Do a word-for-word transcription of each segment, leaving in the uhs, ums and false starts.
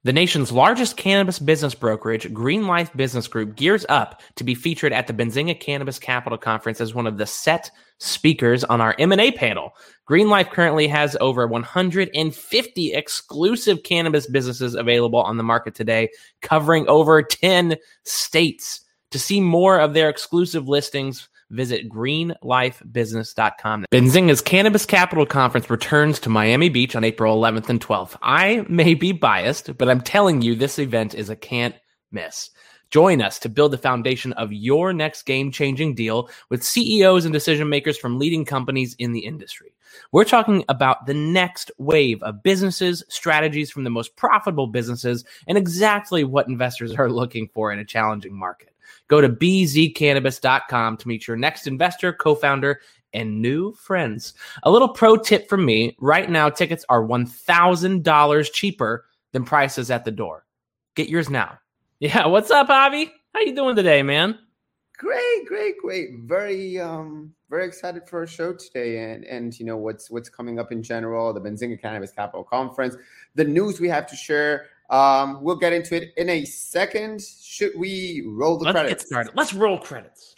The nation's largest cannabis business brokerage, Green Life Business Group, gears up to be featured at the Benzinga Cannabis Capital Conference as one of the set speakers on our M and A panel. Green Life currently has over one hundred fifty exclusive cannabis businesses available on the market today, covering over ten states. To see more of their exclusive listings, visit green life business dot com. Benzinga's Cannabis Capital Conference returns to Miami Beach on April eleventh and twelfth. I may be biased, but I'm telling you, this event is a can't miss. Join us to build the foundation of your next game-changing deal with C E Os and decision makers from leading companies in the industry. We're talking about the next wave of businesses, strategies from the most profitable businesses, and exactly what investors are looking for in a challenging market. Go to b z cannabis dot com to meet your next investor, co-founder, and new friends. A little pro tip from me, right now tickets are one thousand dollars cheaper than prices at the door. Get yours now. Yeah, what's up, Javi? How you doing today, man? Great, great, great. Very um very excited for our show today and and you know what's what's coming up in general, the Benzinga Cannabis Capital Conference, the news we have to share. Um, we'll get into it in a second. Should we roll the Let's credits? Let's get started. Let's roll credits.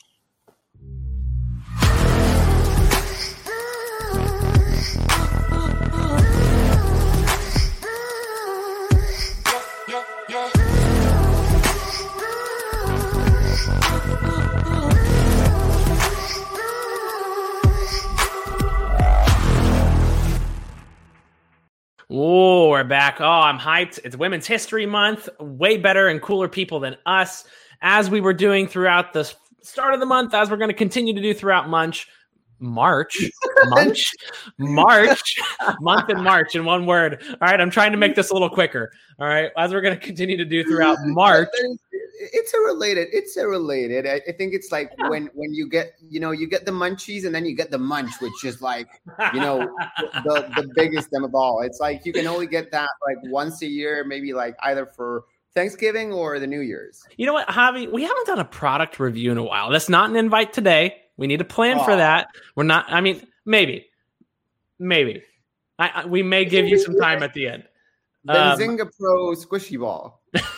Oh, we're back. Oh, I'm hyped. It's Women's History Month. Way better and cooler people than us. As we were doing throughout the start of the month, as we're going to continue to do throughout Munch, March, Munch, March, month in March in one word. All right, I'm trying to make this a little quicker. All right, as we're going to continue to do throughout March. It's a related. It's a related. I, I think it's like yeah. when when you get you know you get the munchies and then you get the munch, which is like you know the the biggest them of all. It's like you can only get that like once a year, maybe like either for Thanksgiving or the New Year's. You know what, Javi? We haven't done a product review in a while. That's not an invite today. We need to plan oh. for that. We're not. I mean, maybe, maybe. I, I we may give you some time at the end. Benzinga um, Pro Squishy Ball.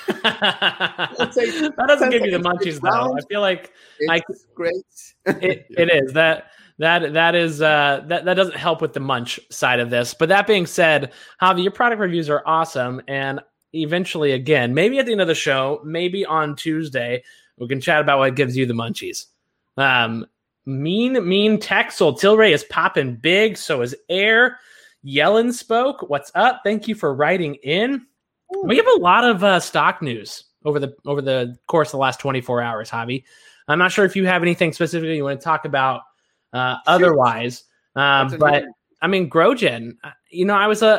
that doesn't give you the munchies though. I feel like it's I, great. it, it is that that that is uh, that that doesn't help with the munch side of this. But that being said, Javi, your product reviews are awesome, and eventually, again, maybe at the end of the show, maybe on Tuesday, we can chat about what gives you the munchies. Um, mean mean Texel Tilray is popping big. So is Air. Yellen spoke. What's up? Thank you for writing in. We have a lot of uh, stock news over the over the course of the last twenty-four hours, Javi. I'm not sure if you have anything specifically you want to talk about uh, otherwise, uh, but I mean, GrowGen. You know, I was a,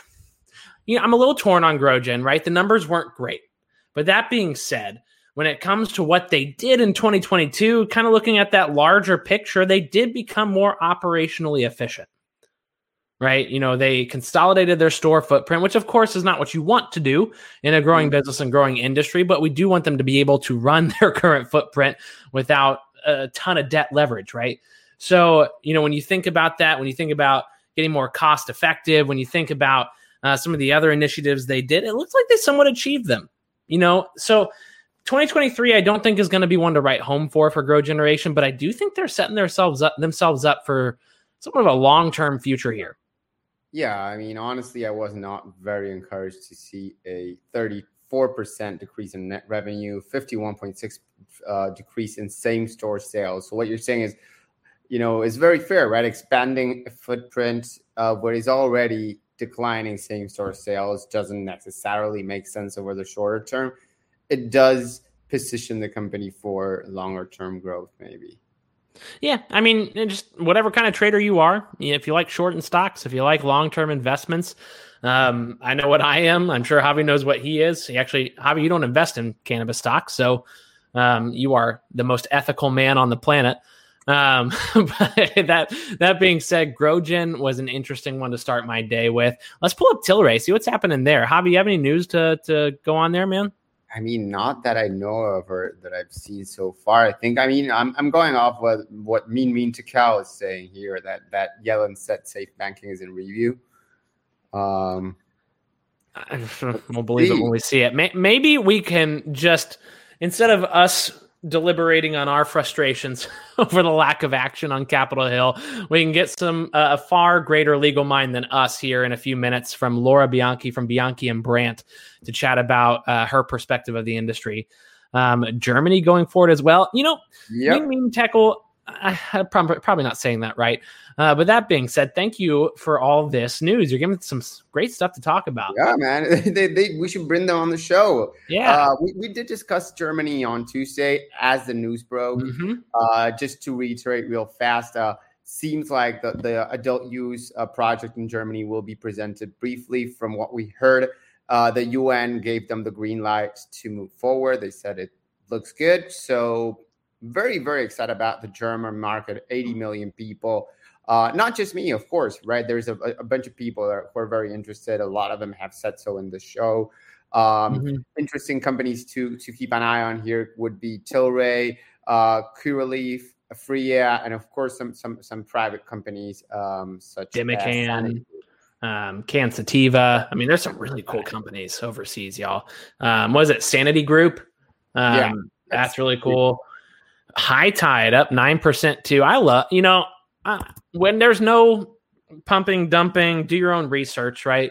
you know, I'm a little torn on GrowGen. Right, the numbers weren't great, but that being said, when it comes to what they did in twenty twenty-two, kind of looking at that larger picture, they did become more operationally efficient. Right. You know, they consolidated their store footprint, which, of course, is not what you want to do in a growing business and growing industry. But we do want them to be able to run their current footprint without a ton of debt leverage. Right. So, you know, when you think about that, when you think about getting more cost effective, when you think about uh, some of the other initiatives they did, it looks like they somewhat achieved them. You know, so twenty twenty-three, I don't think is going to be one to write home for for Grow Generation. But I do think they're setting themselves up themselves up for somewhat of a long term future here. Yeah, I mean, honestly, I was not very encouraged to see a thirty-four percent decrease in net revenue, fifty-one point six uh, decrease in same-store sales. So what you're saying is, you know, it's very fair, right? Expanding a footprint of what is already declining same-store sales doesn't necessarily make sense over the shorter term. It does position the company for longer-term growth, maybe. Yeah, I mean, just whatever kind of trader you are, if you like short in stocks, if you like long-term investments, um, I know what I am. I'm sure Javi knows what he is. He actually, Javi, you don't invest in cannabis stocks, so um, you are the most ethical man on the planet. Um, but that that being said, GrowGen was an interesting one to start my day with. Let's pull up Tilray, see what's happening there. Javi, you have any news to to go on there, man? I mean, not that I know of or that I've seen so far. I think, I mean, I'm I'm going off what what Mean Mean to Cal is saying here, that that Yellen said safe banking is in review. Um, I won't believe it when we see it. Maybe we can just, instead of us deliberating on our frustrations over the lack of action on Capitol Hill, we can get some uh, a far greater legal mind than us here in a few minutes from Laura Bianchi from Bianchi and Brandt to chat about uh, her perspective of the industry. Um, Germany going forward as well. You know, yep. Ming Ming Tekel, I, I'm probably not saying that right. Uh, but that being said, thank you for all this news. You're giving some great stuff to talk about. Yeah, man. they, they, we should bring them on the show. Yeah. Uh, we, we did discuss Germany on Tuesday as the news broke. Mm-hmm. Uh, just to reiterate real fast, uh, seems like the, the adult use uh, project in Germany will be presented briefly. From what we heard, uh, the U N gave them the green light to move forward. They said it looks good. So very, very excited about the German market, eighty million people. Uh, not just me, of course, right? There's a, a bunch of people that are, who are very interested. A lot of them have said so in the show. Um, mm-hmm. Interesting companies to to keep an eye on here would be Tilray, uh, Curaleaf, Freya, and of course some some some private companies um, such Dimican, as um, Cansativa. I mean, there's some really cool companies overseas, y'all. Um, was it Sanity Group? Um, yeah, that's, that's really cool. High Tide up nine percent too. I love, you know. Uh, when there's no pumping, dumping, do your own research, right?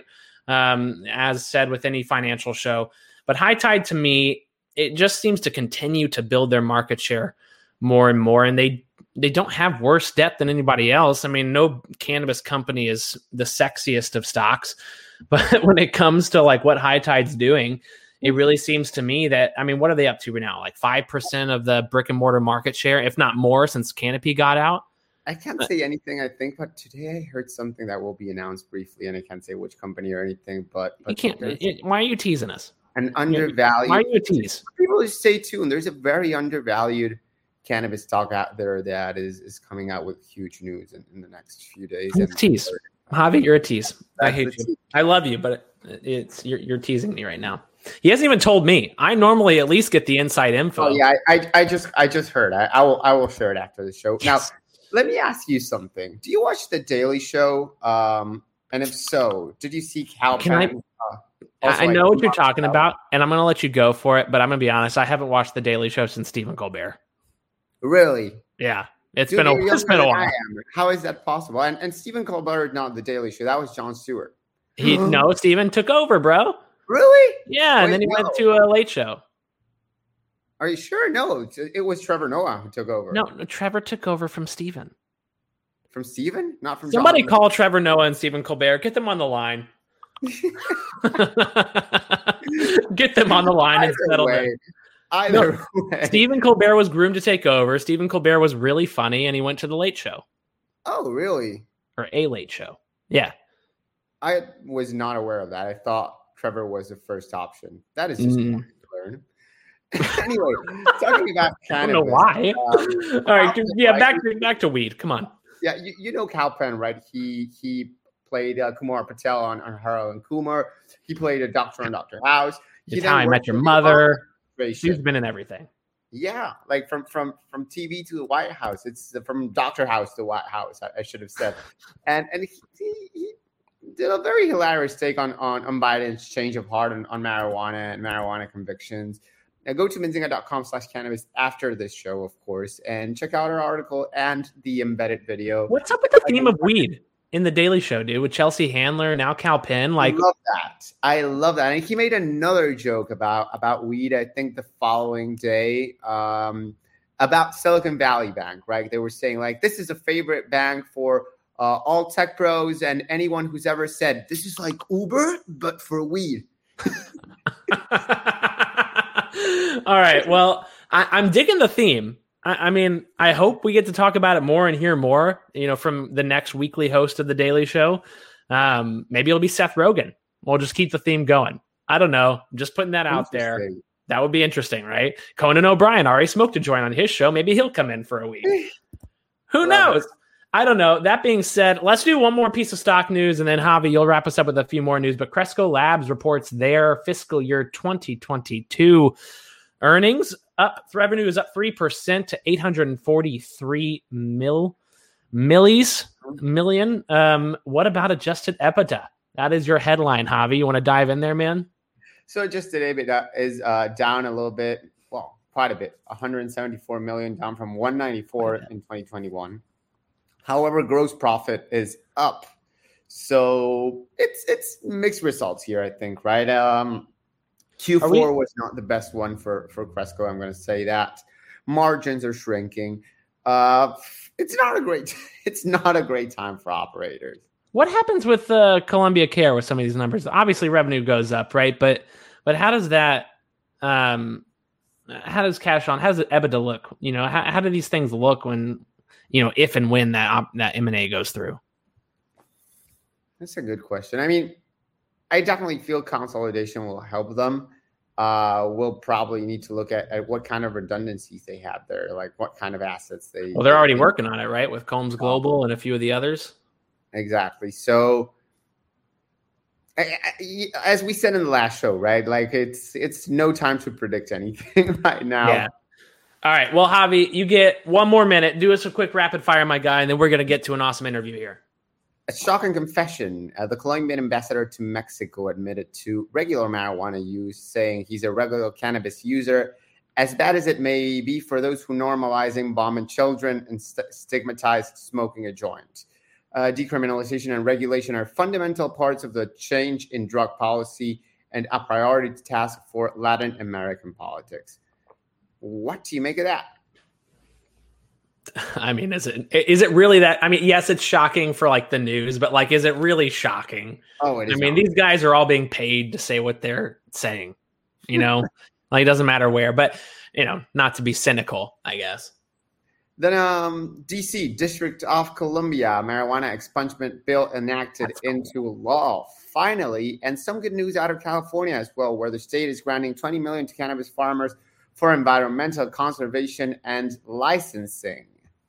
Um, as said with any financial show. But High Tide, to me, it just seems to continue to build their market share more and more. And they they don't have worse debt than anybody else. I mean, no cannabis company is the sexiest of stocks. But when it comes to like what High Tide's doing, it really seems to me that, I mean, what are they up to right now? Like five percent of the brick and mortar market share, if not more, since Canopy got out. I can't say anything, I think, but today I heard something that will be announced briefly, and I can't say which company or anything. But, but you can't. It, why are you teasing us? An undervalued. Why are you a tease? People just stay tuned. There's a very undervalued cannabis stock out there that is is coming out with huge news in, in the next few days. It's a tease, Javi. You're a tease. I hate you. Tease. I love you, but it, it's you're you're teasing me right now. He hasn't even told me. I normally at least get the inside info. Oh yeah, I I, I just I just heard. I, I will I will share it after the show. Now. Let me ask you something. Do you watch The Daily Show? Um, and if so, did you see Cal Can Penn? I, uh, I know what you're talking about, and I'm going to let you go for it, but I'm going to be honest. I haven't watched The Daily Show since Stephen Colbert. Really? Yeah. It's Dude, been a, it's been a while. How is that possible? And, and Stephen Colbert, not The Daily Show. That was Jon Stewart. He No, Stephen took over, bro. Really? Yeah, Wait, and then he no. went to a Late Show. Are you sure? No, it was Trevor Noah who took over. No, no Trevor took over from Stephen. From Stephen? Not from Somebody John. Call Trevor Noah and Stephen Colbert. Get them on the line. Get them on the line Either and settle way. it. Either no, way. Stephen Colbert was groomed to take over. Stephen Colbert was really funny, and he went to the Late Show. Oh, really? Or a Late Show. Yeah. I was not aware of that. I thought Trevor was the first option. That is just mm. to learn. Anyway, talking about cannabis. I don't know why. Um, All right, yeah, right? back to back to weed. Come on. Yeah, you, you know Cal Penn, right? He he played uh, Kumar Patel on, on Harold and Kumar. He played a doctor on Doctor House. He it's How I Met Your Mother. He's been in everything. Yeah, like from from from T V to the White House. It's from Doctor House to White House. I, I should have said, and and he, he, he did a very hilarious take on on, on Biden's change of heart on, on marijuana and marijuana convictions. Now go to benzinga.com slash cannabis after this show, of course, and check out our article and the embedded video. What's up with the theme of weed in The Daily Show, dude? With Chelsea Handler, now Cal Penn. Like, I love that. I love that. And he made another joke about, about weed, I think the following day, um, about Silicon Valley Bank, right? They were saying, like, this is a favorite bank for uh, all tech pros and anyone who's ever said, this is like Uber, but for weed. All right. Well, I, I'm digging the theme. I, I mean, I hope we get to talk about it more and hear more, you know, from the next weekly host of The Daily Show. Um, maybe it'll be Seth Rogen. We'll just keep the theme going. I don't know. I'm just putting that out there. That would be interesting, right? Conan O'Brien already smoked to join on his show. Maybe he'll come in for a week. Who knows? I don't know. That being said, let's do one more piece of stock news, and then Javi, you'll wrap us up with a few more news. But Cresco Labs reports their fiscal year twenty twenty-two earnings up. Revenue is up three percent to eight hundred forty-three mil, millis, million. Um, what about adjusted EBITDA? That is your headline, Javi. You want to dive in there, man? So just today, but is uh, down a little bit. Well, quite a bit. one hundred seventy-four million, down from one ninety-four in twenty twenty-one. However, gross profit is up. So it's it's mixed results here, I think, right? Um, Q four we- was not the best one for, for Cresco. I'm going to say that. Margins are shrinking. Uh, it's not a great it's not a great time for operators. What happens with uh, Columbia Care with some of these numbers? Obviously, revenue goes up, right? But but how does that? Um, how does cash on? How does EBITDA look? You know, how how do these things look when, you know, if and when that that M and A goes through? That's a good question. I mean, I definitely feel consolidation will help them. Uh, we'll probably need to look at, at what kind of redundancies they have there, like what kind of assets they. Well, they're already they, working on it, right? With Combs Global and a few of the others. Exactly. So, I, I, as we said in the last show, right? Like it's it's no time to predict anything right now. Yeah. All right. Well, Javi, you get one more minute. Do us a quick rapid fire, my guy, and then we're going to get to an awesome interview here. A shocking confession. Uh, the Colombian ambassador to Mexico admitted to regular marijuana use, saying he's a regular cannabis user. As bad as it may be for those who normalizing bombing children and st- stigmatize smoking a joint. Uh, decriminalization and regulation are fundamental parts of the change in drug policy and a priority task for Latin American politics. What do you make of that? I mean, is it is it really that? I mean, yes, it's shocking for like the news, but like, is it really shocking? Oh, it is. I mean, these guys are all being paid to say what they're saying, you know, like it doesn't matter where, but you know, not to be cynical, I guess. Then um, D C, District of Columbia, marijuana expungement bill enacted That's into cool. law, finally. And some good news out of California as well, where the state is granting twenty million dollars to cannabis farmers for environmental conservation and licensing.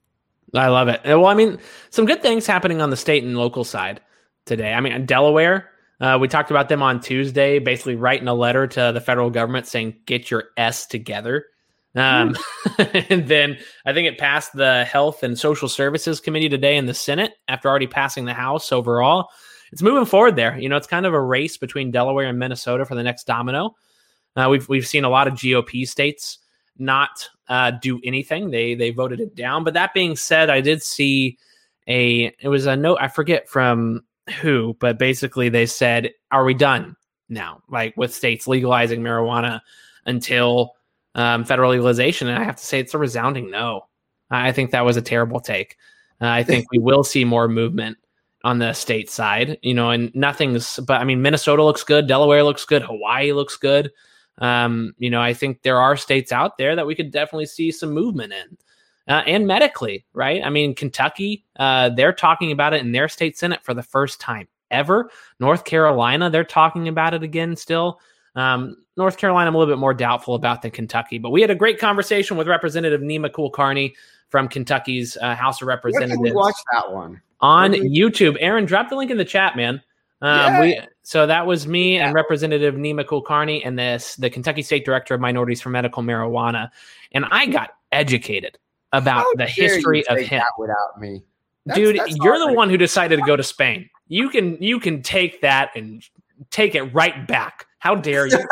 I love it. Well, I mean, some good things happening on the state and local side today. I mean, Delaware, uh, we talked about them on Tuesday, basically writing a letter to the federal government saying, get your S together. Um, and then I think it passed the Health and Social Services Committee today in the Senate after already passing the House overall. It's moving forward there. You know, it's kind of a race between Delaware and Minnesota for the next domino. Uh, we've we've seen a lot of G O P states not uh, do anything. They they voted it down. But that being said, I did see a it was a note, I forget from who, but basically they said, are we done now? Like with states legalizing marijuana until Um, federal legalization, and I have to say it's a resounding no. I think that was a terrible take. Uh, I think we will see more movement on the state side, you know, and nothing's, but I mean, Minnesota looks good, Delaware looks good, Hawaii looks good. Um, you know, I think there are states out there that we could definitely see some movement in, uh, and medically, right? I mean, Kentucky, uh, they're talking about it in their state Senate for the first time ever. North Carolina, they're talking about it again still. Um, North Carolina, I'm a little bit more doubtful about than Kentucky, but we had a great conversation with Representative Nima Kulkarni from Kentucky's uh, House of Representatives. Where can we watch that one? On YouTube. Aaron, drop the link in the chat, man. Um, we, so that was me yeah. and Representative Nima Kulkarni and this, the Kentucky State Director of Minorities for Medical Marijuana. And I got educated about How the history of him. Without me. That's, Dude, that's you're the right. one who decided to go to Spain. You can, you can take that and take it right back. How dare you?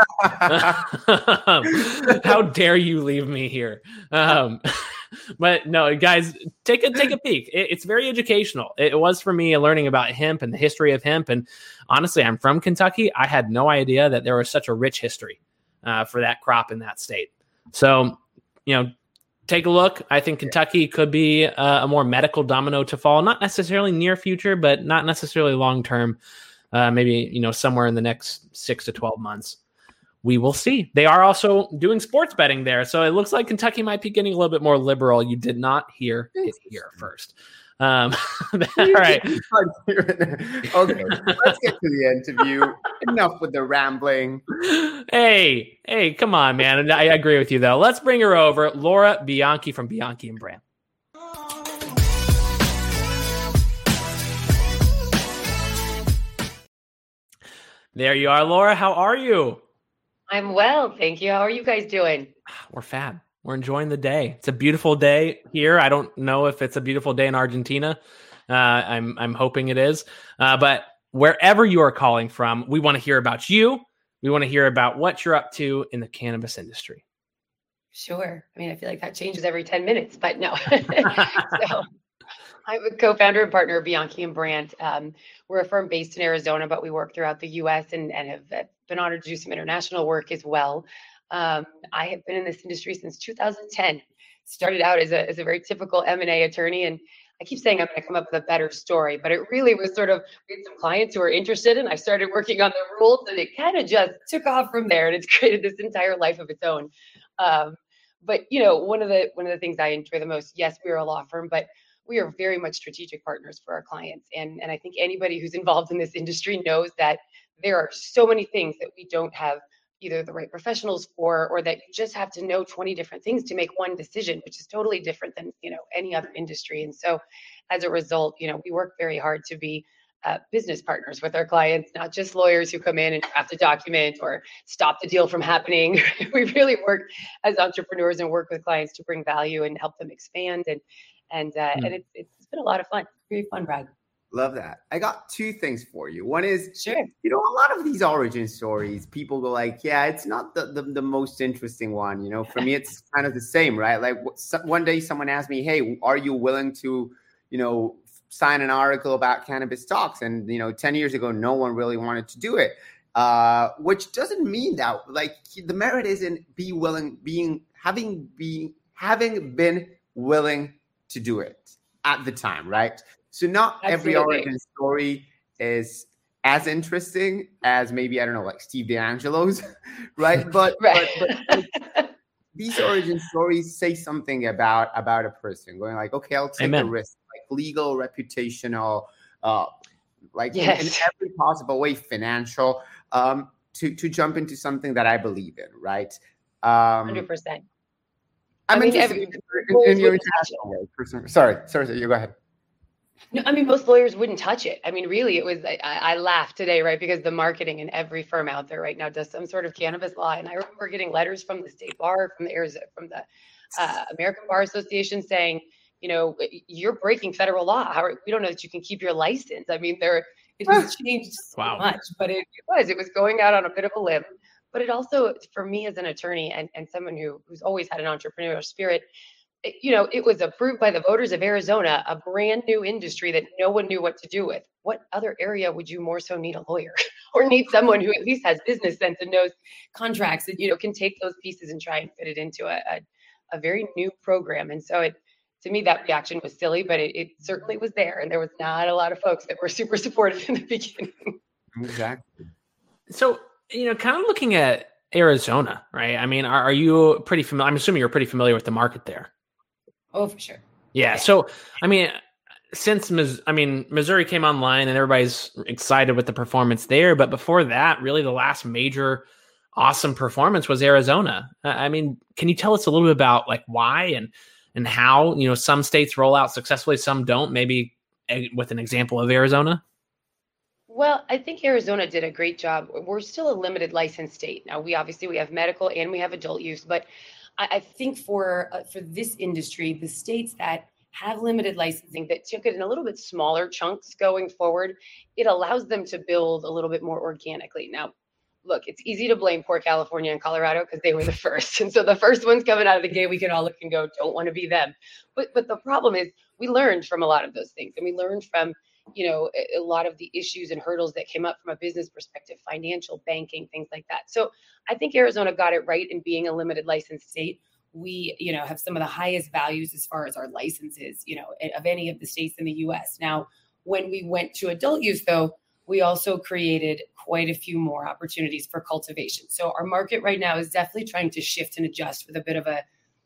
How dare you leave me here? Um, but no, guys, take a take a peek. It, it's very educational. It was for me learning about hemp and the history of hemp. And honestly, I'm from Kentucky. I had no idea that there was such a rich history uh, for that crop in that state. So, you know, take a look. I think Kentucky could be uh, a more medical domino to fall. Not necessarily near future, but not necessarily long term. Uh, maybe, you know, somewhere in the next six to twelve months. We will see. They are also doing sports betting there. So it looks like Kentucky might be getting a little bit more liberal. You did not hear it here first. Um, all right. Okay, let's get to the interview. Enough with the rambling. Hey, hey, come on, man. I agree with you, though. Let's bring her over. Laura Bianchi from Bianchi and Brand. There you are, Laura. How are you? I'm well, thank you. How are you guys doing? We're fab. We're enjoying the day. It's a beautiful day here. I don't know if it's a beautiful day in Argentina. Uh, I'm I'm hoping it is. Uh, but wherever you are calling from, we want to hear about you. We want to hear about what you're up to in the cannabis industry. Sure. I mean, I feel like that changes every ten minutes, but no. So I'm a co-founder and partner of Bianchi and Brandt. Um, we're a firm based in Arizona, but we work throughout the U S and, and have been honored to do some international work as well. Um, I have been in this industry since two thousand ten. Started out as a, as a very typical M and A attorney. And I keep saying I'm going to come up with a better story, but it really was sort of, we had some clients who were interested and I started working on the rules and it kind of just took off from there. And it's created this entire life of its own. Um, but, you know, one of the, one of the things I enjoy the most, yes, we're a law firm, but we are very much strategic partners for our clients. And, and I think anybody who's involved in this industry knows that there are so many things that we don't have either the right professionals for, or that you just have to know twenty different things to make one decision, which is totally different than, you know, any other industry. And so as a result, you know, we work very hard to be uh, business partners with our clients, not just lawyers who come in and draft a document or stop the deal from happening. We really work as entrepreneurs and work with clients to bring value and help them expand. And and uh, mm. and it's it's been a lot of fun. Very fun, Brad. Love that. I got two things for you. One is, sure. you know, a lot of these origin stories, people go like, yeah, it's not the, the, the most interesting one. You know, for me, it's kind of the same, right? Like one day someone asked me, hey, are you willing to, you know, sign an article about cannabis stocks? And, you know, ten years ago, no one really wanted to do it, uh, which doesn't mean that like the merit isn't be willing, being, having, being, having been willing to do it at the time, right? So not Absolutely. Every origin story is as interesting as maybe, I don't know, like Steve DeAngelo's, right? But, right. but, but like, these origin stories say something about, about a person going like, okay, I'll take Amen. a risk, like legal, reputational, uh, like yes. in, in every possible way, financial, um, to, to jump into something that I believe in, right? Um, one hundred percent. I'm I mean, interested every, in, in your international way. Sorry, sorry, sorry, you go ahead. No, I mean, most lawyers wouldn't touch it. I mean, really, it was, I, I laughed today, right? Because the marketing in every firm out there right now does some sort of cannabis law. And I remember getting letters from the state bar, from the Arizona, from the uh, American Bar Association saying, you know, you're breaking federal law. How are, we don't know that you can keep your license. I mean, there, it has changed so wow. much, but it, it was, it was going out on a bit of a limb. But it also, for me as an attorney and, and someone who who's always had an entrepreneurial spirit, it, you know, it was approved by the voters of Arizona, a brand new industry that no one knew what to do with. What other area would you more so need a lawyer or need someone who at least has business sense and knows contracts and, you know, can take those pieces and try and fit it into a, a, a very new program. And so it, to me, that reaction was silly, but it, it certainly was there. And there was not a lot of folks that were super supportive in the beginning. Exactly. So, you know, kind of looking at Arizona, right? I mean, are, are you pretty familiar? I'm assuming you're pretty familiar with the market there. Oh, for sure. Yeah. yeah. So, I mean, since, I mean, Missouri came online and everybody's excited with the performance there. But before that, really the last major awesome performance was Arizona. I mean, can you tell us a little bit about like why and, and how, you know, some states roll out successfully, some don't, maybe a, with an example of Arizona? Well, I think Arizona did a great job. We're still a limited license state. Now, we obviously, we have medical and we have adult use, but I, I think for uh, for this industry, the states that have limited licensing that took it in a little bit smaller chunks going forward, it allows them to build a little bit more organically. Now, look, it's easy to blame poor California and Colorado because they were the first. And so the first ones coming out of the gate, we can all look and go, don't want to be them. But but the problem is we learned from a lot of those things. And we learned from, you know, a, a lot of the issues and hurdles that came up from a business perspective, financial, banking, things like that. So I think Arizona got it right in being a limited license state. We, you know, have some of the highest values as far as our licenses, you know, of any of the states in the U S. Now, when we went to adult use, though, we also created quite a few more opportunities for cultivation. So our market right now is definitely trying to shift and adjust with a bit of a,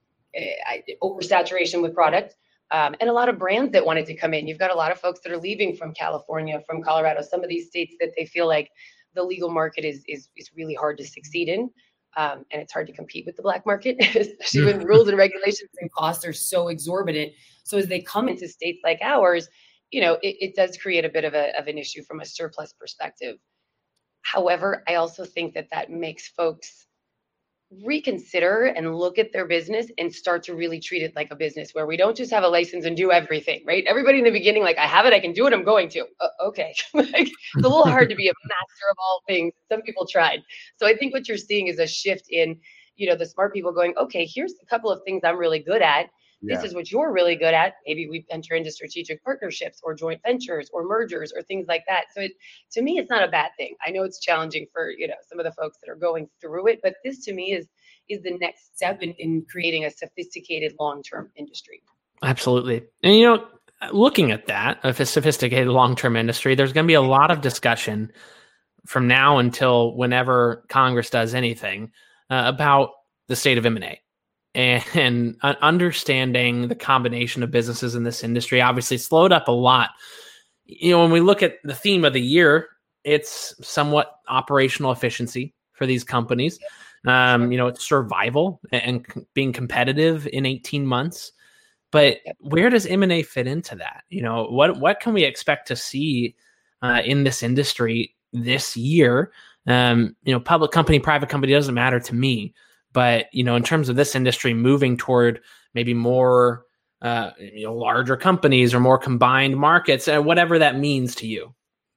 a oversaturation with product. Um, and a lot of brands that wanted to come in. You've got a lot of folks that are leaving from California, from Colorado, some of these states that they feel like the legal market is is, is really hard to succeed in. Um, and it's hard to compete with the black market, especially when rules and regulations and costs are so exorbitant. So as they come into states like ours, you know, it, it does create a bit of, a, of an issue from a surplus perspective. However, I also think that that makes folks reconsider and look at their business and start to really treat it like a business where we don't just have a license and do everything, right? Everybody in the beginning, like, I have it, I can do it, I'm going to. Uh, okay. Like, it's a little hard to be a master of all things. Some people tried. So I think what you're seeing is a shift in, you know, the smart people going, okay, here's a couple of things I'm really good at. This yeah. is what you're really good at. Maybe we enter into strategic partnerships or joint ventures or mergers or things like that. So it, to me, it's not a bad thing. I know it's challenging for, you know, some of the folks that are going through it, but this to me is is the next step in, in creating a sophisticated long-term industry. Absolutely. And, you know, looking at that, of a sophisticated long-term industry, there's going to be a lot of discussion from now until whenever Congress does anything uh, about the state of M and A. And understanding the combination of businesses in this industry obviously slowed up a lot. You know, when we look at the theme of the year, it's somewhat operational efficiency for these companies. Um, you know, it's survival and being competitive in eighteen months. But where does M and A fit into that? You know, what what can we expect to see uh, in this industry this year? Um, you know, public company, private company, doesn't matter to me. But, you know, in terms of this industry moving toward maybe more, uh, you know, larger companies or more combined markets, and whatever that means to you.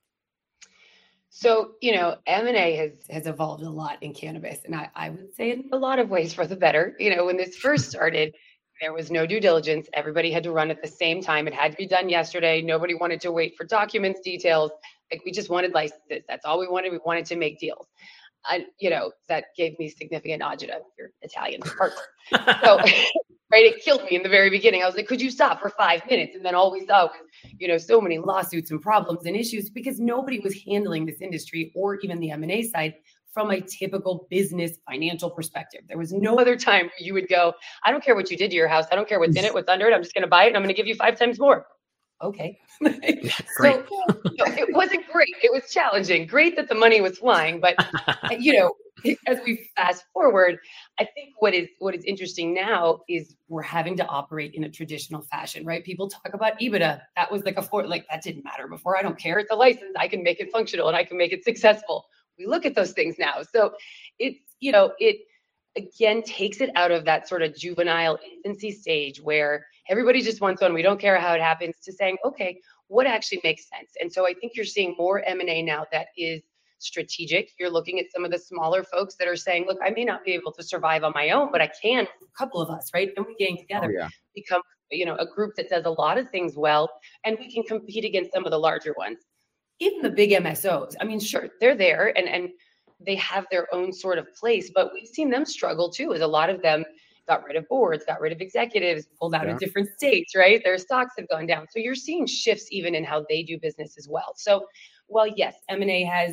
So, you know, M and A has has evolved a lot in cannabis, and I, I would say in a lot of ways for the better. You know, when this first started, there was no due diligence. Everybody had to run at the same time. It had to be done yesterday. Nobody wanted to wait for documents, details. Like, we just wanted licenses. That's all we wanted. We wanted to make deals. I, you know, that gave me significant agita, your Italian partner. So, right, it killed me in the very beginning. I was like, could you stop for five minutes? And then all we saw was, you know, so many lawsuits and problems and issues because nobody was handling this industry or even the M and A side from a typical business financial perspective. There was no other time where you would go, I don't care what you did to your house. I don't care what's in it, what's under it. I'm just going to buy it and I'm going to give you five times more. Okay. Yeah, so you know, it wasn't great. It was challenging. Great that the money was flying, but you know, as we fast forward, I think what is what is interesting now is we're having to operate in a traditional fashion, right? People talk about EBITDA. That was like a four, like that didn't matter before. I don't care. It's a license. I can make it functional and I can make it successful. We look at those things now. So it's, you know, it again takes it out of that sort of juvenile infancy stage where everybody just wants one. We don't care how it happens, to saying, okay, what actually makes sense? And so I think you're seeing more M and A now that is strategic. You're looking at some of the smaller folks that are saying, look, I may not be able to survive on my own, but I can, a couple of us, right? And we gang together, oh, yeah. become, you know, a group that does a lot of things well, and we can compete against some of the larger ones. Even the big M S Os, I mean, sure, they're there and, and they have their own sort of place, but we've seen them struggle too, as a lot of them got rid of boards, got rid of executives, pulled out yeah. of different states, right? Their stocks have gone down. So you're seeing shifts even in how they do business as well. So while yes, M and A has,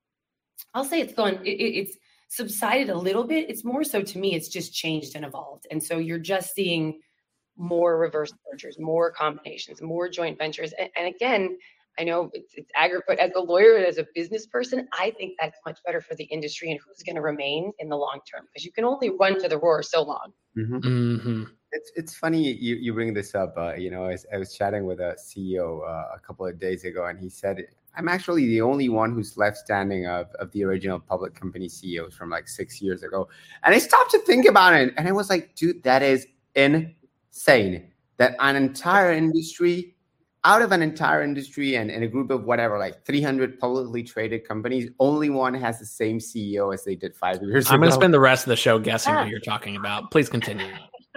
I'll say it's gone, it, it's subsided a little bit. It's more so, to me, it's just changed and evolved. And so you're just seeing more reverse mergers, more combinations, more joint ventures. And, and again, I know it's, it's aggregate, but as a lawyer and as a business person, I think that's much better for the industry and who's going to remain in the long term, because you can only run to the roar so long. Mm-hmm. Mm-hmm. It's it's funny you, you bring this up. Uh, you know, I, I was chatting with a C E O uh, a couple of days ago, and he said, I'm actually the only one who's left standing of, of the original public company C E Os from like six years ago. And I stopped to think about it, and I was like, dude, that is insane. That an entire industry, out of an entire industry and, and a group of whatever, like three hundred publicly traded companies, only one has the same C E O as they did five years I'm ago. I'm going to spend the rest of the show guessing what you're talking about. Please continue.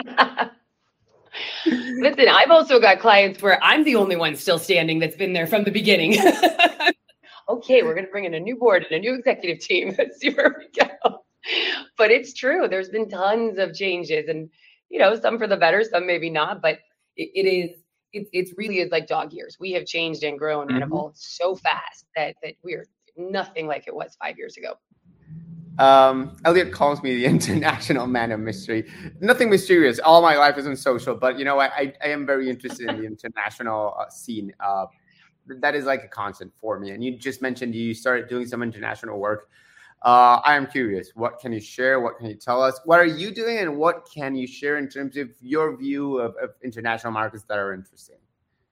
Listen, I've also got clients where I'm the only one still standing that's been there from the beginning. Okay, we're going to bring in a new board and a new executive team. Let's see where we go. But it's true. There's been tons of changes, and, you know, some for the better, some maybe not, but it, it is, it, it really is like dog years. We have changed and grown mm-hmm. and evolved so fast that, that we're nothing like it was five years ago. Um, Elliot calls me the international man of mystery. Nothing mysterious. All my life isn't social, but, you know, I, I am very interested in the international uh, scene. Uh, that is like a constant for me. And you just mentioned you started doing some international work. Uh, I am curious. What can you share? What can you tell us? What are you doing, and what can you share in terms of your view of, of international markets that are interesting?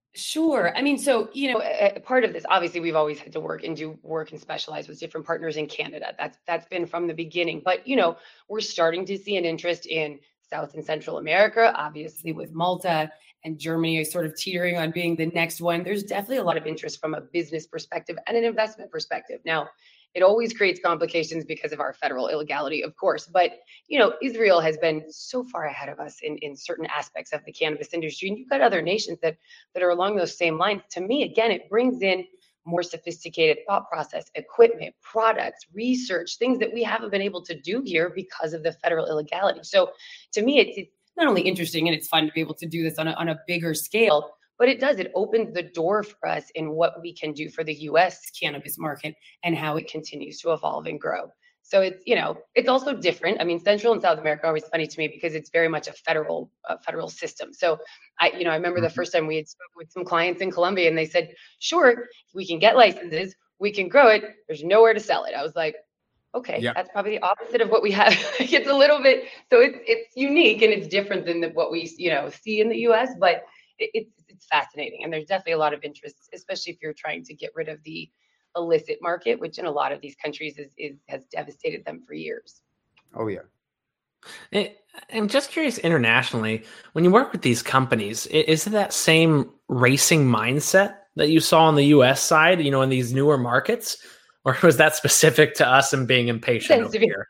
Sure. I mean, so, you know, a, a part of this, obviously, we've always had to work and do work and specialize with different partners in Canada. That's that's been from the beginning. But, you know, we're starting to see an interest in South and Central America, obviously with Malta and Germany is sort of teetering on being the next one. There's definitely a lot of interest from a business perspective and an investment perspective. Now, it always creates complications because of our federal illegality, of course. But, you know, Israel has been so far ahead of us in, in certain aspects of the cannabis industry. And you've got other nations that that are along those same lines. To me, again, it brings in more sophisticated thought process, equipment, products, research, things that we haven't been able to do here because of the federal illegality. So to me, it's, it's not only interesting and it's fun to be able to do this on a, on a bigger scale, but it does, it opens the door for us in what we can do for the U S cannabis market and how it continues to evolve and grow. So it's, you know, it's also different. I mean, Central and South America are always funny to me because it's very much a federal uh, federal system. So I, you know, I remember the first time we had spoke with some clients in Colombia and they said, sure, we can get licenses, we can grow it. There's nowhere to sell it. I was like, okay, Yeah. that's probably the opposite of what we have. It's a little bit, so it's, it's unique and it's different than the, what we, you know, see in the U S, but it, it's, it's fascinating. And there's definitely a lot of interest, especially if you're trying to get rid of the illicit market, which in a lot of these countries is, is has devastated them for years. Oh, yeah. I'm just curious, internationally, when you work with these companies, is it that same racing mindset that you saw on the U S side, you know, in these newer markets? Or was that specific to us and being impatient over here?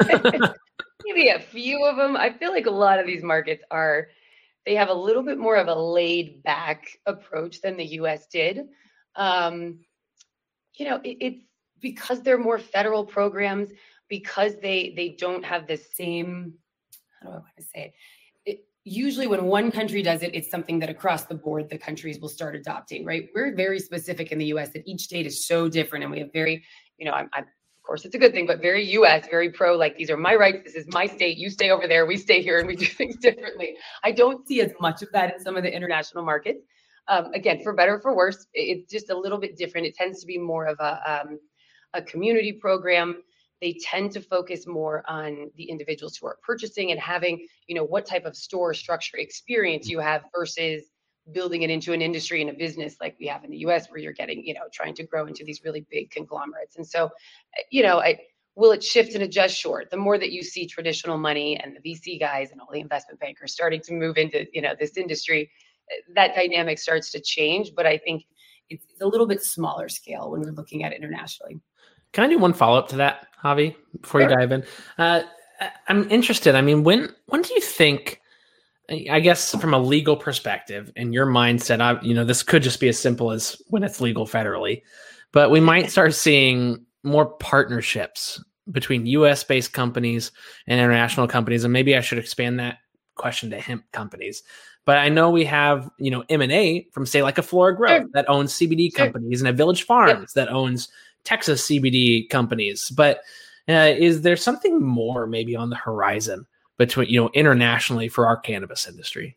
Maybe a few of them. I feel like a lot of these markets are, they have a little bit more of a laid back approach than the U S did. Um, you know, it, it's because they're more federal programs, because they they don't have the same, how do I want to say it? it? Usually when one country does it, it's something that across the board, the countries will start adopting, right? We're very specific in the U S that each state is so different. And we have very, you know, I'm, I'm of course it's a good thing, but very U S, very pro, like these are my rights. This is my state. You stay over there. We stay here and we do things differently. I don't see as much of that in some of the international markets. Um, again, for better or for worse, it's just a little bit different. It tends to be more of a, um, a community program. They tend to focus more on the individuals who are purchasing and having, you know, what type of store structure experience you have versus building it into an industry and a business like we have in the U S where you're getting, you know, trying to grow into these really big conglomerates. And so, you know, I, will it shift and adjust? Sure. The more that you see traditional money and the V C guys and all the investment bankers starting to move into, you know, this industry, that dynamic starts to change. But I think it's, it's a little bit smaller scale when we're looking at it internationally. Can I do one follow-up to that, Javi, before sure. you dive in? Uh, I'm interested. I mean, when when do you think, I guess from a legal perspective and your mindset, I, you know, this could just be as simple as when it's legal federally, but we might start seeing more partnerships between U S-based companies and international companies. And maybe I should expand that question to hemp companies. But I know we have, you know, M and A from, say, like a Flora Growth sure. that owns C B D sure. companies and a Village Farms yep. that owns Texas C B D companies. But uh, is there something more maybe on the horizon between, you know, internationally for our cannabis industry?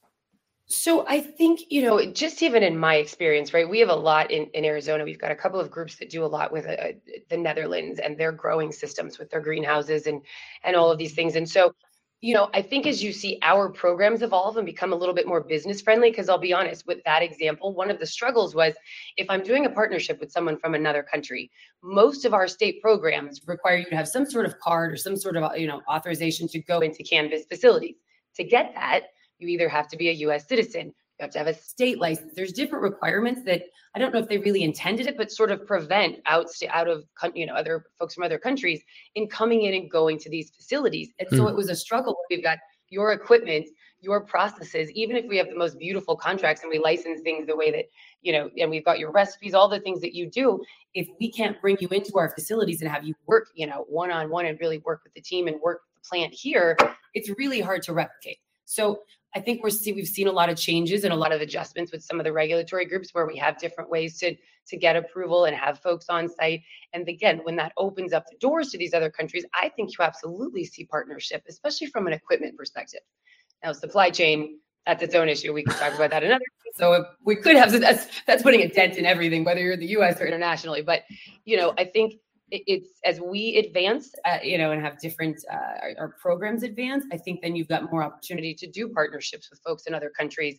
So I think, you know, just even in my experience, right, we have a lot in, in Arizona. We've got a couple of groups that do a lot with uh, the Netherlands and their growing systems with their greenhouses and and all of these things. And so, you know, I think as you see our programs evolve and become a little bit more business friendly, because I'll be honest with that example, one of the struggles was if I'm doing a partnership with someone from another country, most of our state programs require you to have some sort of card or some sort of, you know, authorization to go into cannabis facilities. To get that, you either have to be a U S citizen, you have to have a state license. There's different requirements that I don't know if they really intended it, but sort of prevent out, out of, you know, other folks from other countries in coming in and going to these facilities. And so mm. it was a struggle. We've got your equipment, your processes, even if we have the most beautiful contracts and we license things the way that, you know, and we've got your recipes, all the things that you do, if we can't bring you into our facilities and have you work, you know, one-on-one and really work with the team and work with the plant here, it's really hard to replicate. So I think we're see, we've seen a lot of changes and a lot of adjustments with some of the regulatory groups where we have different ways to, to get approval and have folks on site. And again, when that opens up the doors to these other countries, I think you absolutely see partnership, especially from an equipment perspective. Now, supply chain, that's its own issue. We can talk about that another day. So if we could have, that's, that's putting a dent in everything, whether you're in the U S or internationally. But, you know, I think it's as we advance, uh, you know, and have different, uh, our, our programs advance, I think then you've got more opportunity to do partnerships with folks in other countries,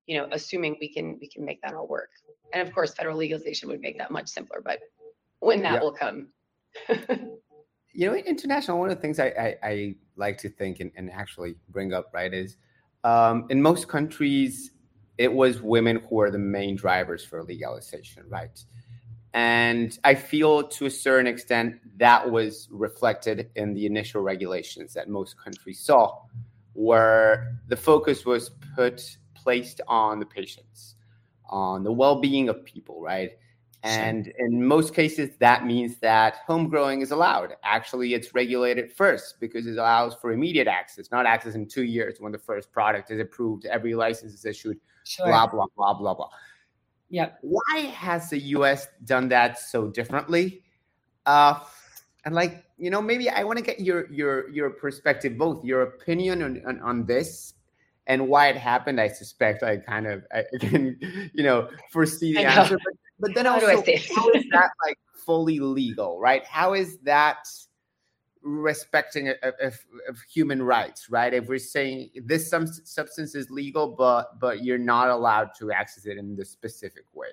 you know, assuming we can we can make that all work. And of course, federal legalization would make that much simpler, but when that Yeah. will come. You know, in international, one of the things I, I, I like to think and, and actually bring up, right, is um, in most countries, it was women who were the main drivers for legalization, right? And I feel to a certain extent that was reflected in the initial regulations that most countries saw, where the focus was put placed on the patients, on the well-being of people, right? And in most cases, that means that home growing is allowed. Actually, it's regulated first because it allows for immediate access, not access in two years when the first product is approved, every license is issued, Sure. blah, blah, blah, blah, blah. Yep. Why has the U S done that so differently? Uh, and like, you know, maybe I want to get your your your perspective, both your opinion on, on, on this and why it happened. I suspect I kind of I can, you know, foresee the answer. But, but then How also, do I say how is that like fully legal, right? How is that respecting of, of, of human rights, right? If we're saying this some substance is legal, but but you're not allowed to access it in this specific way.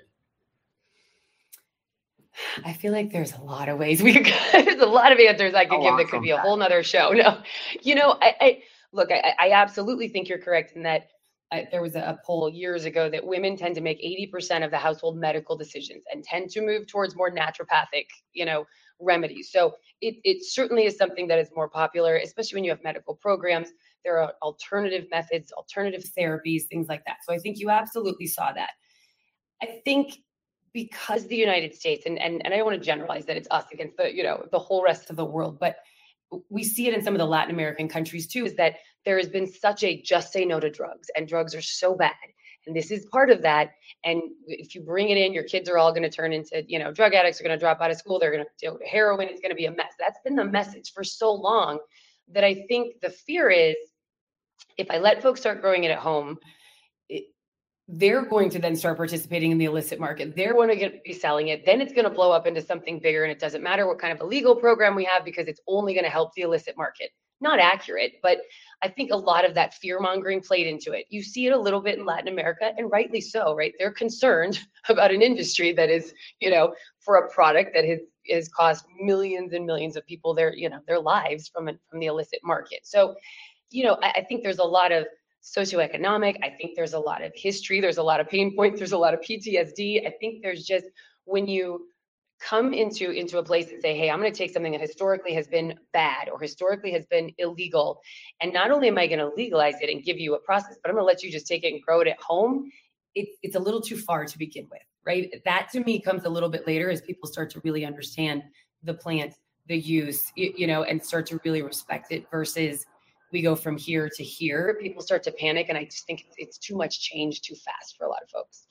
I feel like there's a lot of ways we could, there's a lot of answers I could Oh, give that could be a awesome. whole nother show. No, you know, I, I look, I, I absolutely think you're correct in that uh, there was a, a poll years ago that women tend to make eighty percent of the household medical decisions and tend to move towards more naturopathic, you know, remedies. So it, it certainly is something that is more popular, especially when you have medical programs. There are alternative methods, alternative therapies, things like that. So I think you absolutely saw that. I think because the United States, and, and, and I don't want to generalize that it's us against the, you know, the whole rest of the world, but we see it in some of the Latin American countries too, is that there has been such a just say no to drugs, and drugs are so bad. And this is part of that. And if you bring it in, your kids are all going to turn into, you know, drug addicts are going to drop out of school. They're going to do heroin. It's going to be a mess. That's been the message for so long that I think the fear is if I let folks start growing it at home, it, they're going to then start participating in the illicit market. They're going to be selling it. Then it's going to blow up into something bigger. And it doesn't matter what kind of a legal program we have because it's only going to help the illicit market. Not accurate, but I think a lot of that fear mongering played into it. You see it a little bit in Latin America, and rightly so, right? They're concerned about an industry that is, you know, for a product that has, has cost millions and millions of people their, you know, their lives from, a, from the illicit market. So, you know, I, I think there's a lot of socioeconomic. I think there's a lot of history. There's a lot of pain points. There's a lot of P T S D. I think there's just when you come into, into a place and say, hey, I'm going to take something that historically has been bad or historically has been illegal. And not only am I going to legalize it and give you a process, but I'm going to let you just take it and grow it at home. It, it's a little too far to begin with, right? That to me comes a little bit later as people start to really understand the plant, the use, you, you know, and start to really respect it versus we go from here to here, people start to panic. And I just think it's, it's too much change too fast for a lot of folks.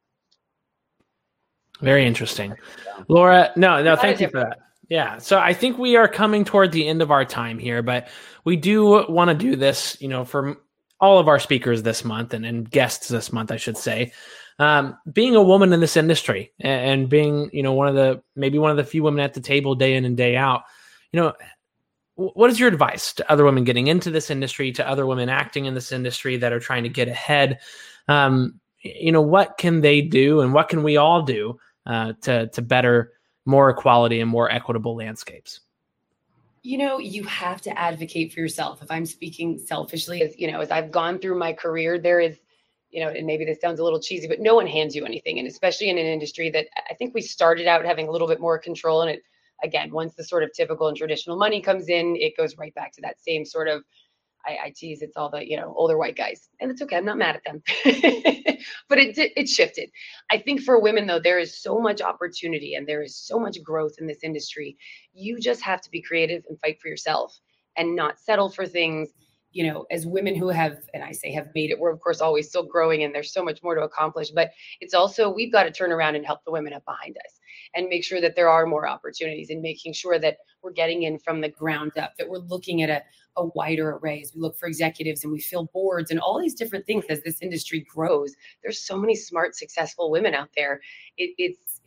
Very interesting. Laura, no, no, thank you for that. Yeah. So I think we are coming toward the end of our time here, but we do want to do this, you know, for all of our speakers this month and, and guests this month, I should say. Um, being a woman in this industry and, and being, you know, one of the, maybe one of the few women at the table day in and day out, you know, what is your advice to other women getting into this industry, to other women acting in this industry that are trying to get ahead? Um, you know, what can they do and what can we all do uh, to, to better more equality and more equitable landscapes? You know, you have to advocate for yourself. If I'm speaking selfishly, as you know, as I've gone through my career, there is, you know, and maybe this sounds a little cheesy, but no one hands you anything. And especially in an industry that I think we started out having a little bit more control. And it, again, once the sort of typical and traditional money comes in, it goes right back to that same sort of, I, I tease, it's all the, you know, older white guys. And it's okay. I'm not mad at them. But it it shifted. I think for women, though, there is so much opportunity and there is so much growth in this industry. You just have to be creative and fight for yourself and not settle for things. You know, as women who have, and I say have made it, we're of course always still growing and there's so much more to accomplish, but it's also, we've got to turn around and help the women up behind us and make sure that there are more opportunities and making sure that we're getting in from the ground up, that we're looking at a, a wider array as we look for executives and we fill boards and all these different things as this industry grows. There's so many smart, successful women out there. It, it's,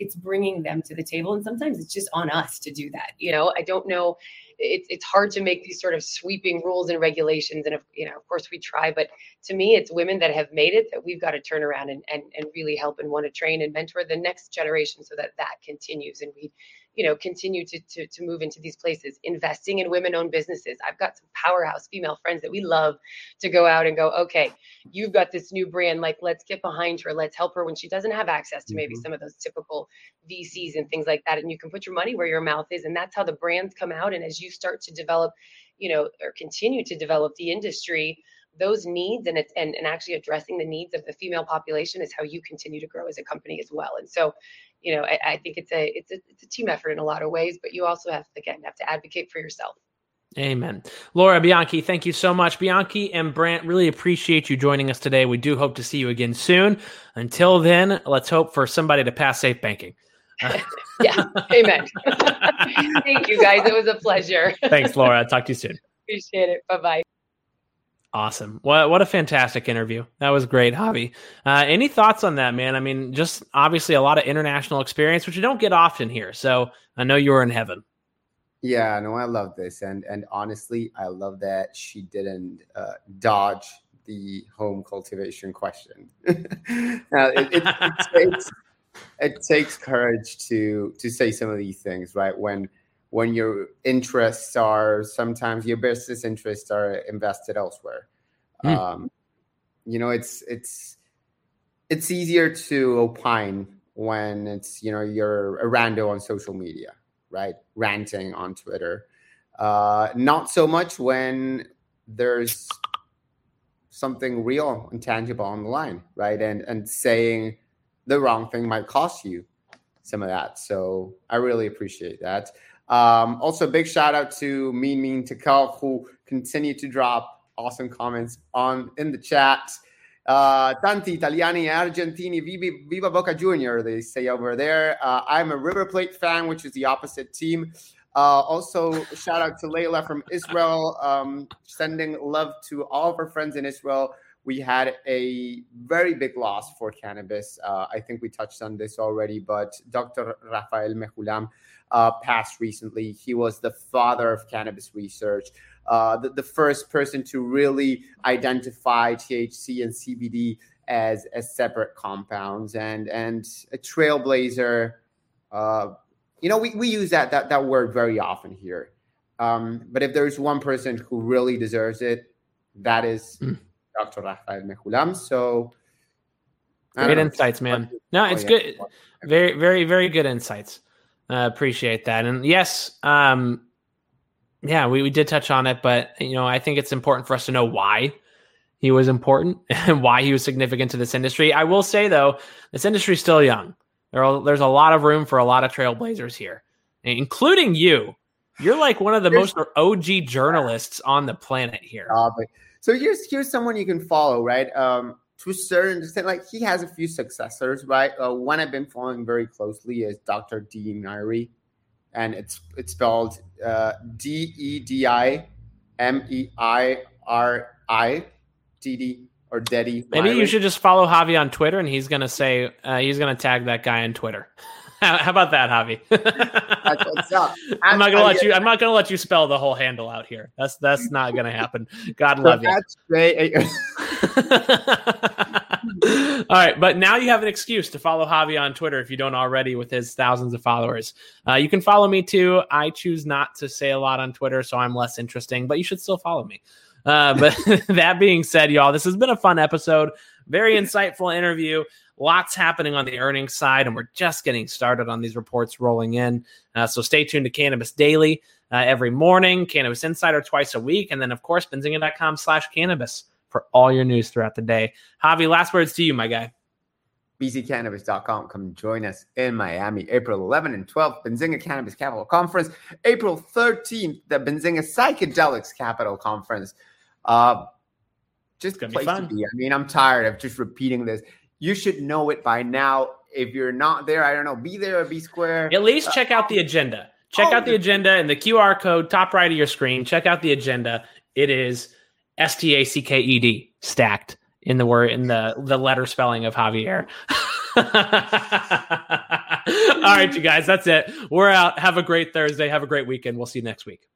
it's bringing them to the table. And sometimes it's just on us to do that. You know, I don't know. It's it's hard to make these sort of sweeping rules and regulations. And, of, you know, of course we try, but to me, it's women that have made it that we've got to turn around and, and, and really help and want to train and mentor the next generation so that that continues. And we, you know, continue to, to, to move into these places, investing in women-owned businesses. I've got some powerhouse female friends that we love to go out and go, okay, you've got this new brand, like, let's get behind her. Let's help her when she doesn't have access to maybe mm-hmm. some of those typical V Cs and things like that. And you can put your money where your mouth is. And that's how the brands come out. And as you start to develop, you know, or continue to develop the industry, those needs and it's and, and actually addressing the needs of the female population is how you continue to grow as a company as well. And so, you know, I, I think it's a it's a it's a team effort in a lot of ways, but you also have again have to advocate for yourself. Amen. Laura Bianchi, thank you so much. Bianchi and Brant, really appreciate you joining us today. We do hope to see you again soon. Until then, let's hope for somebody to pass safe banking. Yeah, amen. Thank you, guys. It was a pleasure. Thanks, Laura. Talk to you soon. Appreciate it. Bye-bye. Awesome. What what a fantastic interview. That was great, Javi. Uh, any thoughts on that, man? I mean, just obviously a lot of international experience, which you don't get often here. So I know you were in heaven. Yeah, no, I love this. And and honestly, I love that she didn't uh, dodge the home cultivation question. uh, it, it, it, takes, it takes courage to to say some of these things, right? When when your interests are, sometimes your business interests are invested elsewhere. Mm. Um, you know, it's it's it's easier to opine when it's, you know, you're a rando on social media, right? Ranting on Twitter. Uh, not so much when there's something real and tangible on the line, right? And and saying the wrong thing might cost you some of that. So I really appreciate that. Um, also, big shout out to Mean Mean Takal, who continue to drop awesome comments on in the chat. Uh, tanti italiani e argentini, viva, viva Boca Junior, they say over there. Uh, I'm a River Plate fan, which is the opposite team. Uh, also, shout out to Layla from Israel, um, sending love to all of our friends in Israel. We had a very big loss for cannabis. Uh, I think we touched on this already, but Doctor Rafael Mehulam uh, passed recently. He was the father of cannabis research, uh, the, the first person to really identify T H C and C B D as, as separate compounds, and, and a trailblazer. Uh, you know, we, we use that, that, that word very often here. Um, but if there's one person who really deserves it, that is... Mm. Doctor Rafael Mehulam. So great insights, man. No, it's oh, yeah. good. Very, very, very good insights. Uh, appreciate that. And yes, um, yeah, we, we did touch on it, but you know, I think it's important for us to know why he was important and why he was significant to this industry. I will say though, this industry is still young. There are, there's a lot of room for a lot of trailblazers here, including you. You're like one of the there's, most O G journalists on the planet here. Uh, but, So here's here's someone you can follow, right? Um, to a certain extent, like he has a few successors, right? Uh, one I've been following very closely is Doctor Dee Meiri, and it's it's spelled uh, D E D I M E I R I D D or Dedi. Maybe you should just follow Javi on Twitter, and he's gonna say uh, he's gonna tag that guy on Twitter. How about that, Javi? That's what's up. I'm not gonna let you. I'm not gonna let you spell the whole handle out here. That's that's not gonna happen. God love you. That's great. All right, but now you have an excuse to follow Javi on Twitter if you don't already, with his thousands of followers. Uh, you can follow me too. I choose not to say a lot on Twitter, so I'm less interesting. But you should still follow me. Uh, but that being said, y'all, this has been a fun episode. Very insightful interview. Lots happening on the earnings side, and we're just getting started on these reports rolling in. Uh, so stay tuned to Cannabis Daily uh, every morning, Cannabis Insider twice a week, and then, of course, benzinga.com slash cannabis for all your news throughout the day. Javi, last words to you, my guy. B Z cannabis dot com. Come join us in Miami, April eleventh and twelfth, Benzinga Cannabis Capital Conference. April thirteenth, the Benzinga Psychedelics Capital Conference. Uh, just a place to be. I mean, I'm tired of just repeating this. You should know it by now. If you're not there, I don't know, be there or be square. At least check out the agenda. Check oh, out the agenda and the Q R code, top right of your screen. Check out the agenda. It is S T A C K E D, stacked in the word in the, the letter spelling of Javier. All right, you guys, that's it. We're out. Have a great Thursday. Have a great weekend. We'll see you next week.